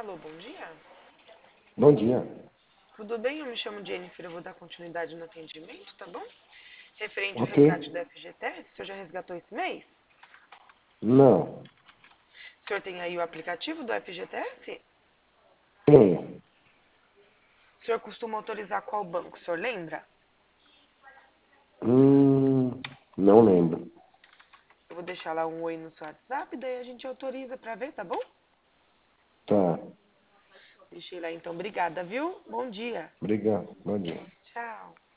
Alô, bom dia. Bom dia. Tudo bem? Eu me chamo Jennifer, eu vou dar continuidade no atendimento, tá bom? Referente ao Ok. resgate do FGTS, o senhor já resgatou esse mês? Não. O senhor tem aí o aplicativo do FGTS? Tenho. O senhor costuma autorizar qual banco? O senhor lembra? Não lembro. Eu vou deixar lá um oi no seu WhatsApp, daí a gente autoriza pra ver, tá bom? Tá. Deixei lá então, obrigada, viu? Bom dia. Obrigado. Bom dia. Tchau.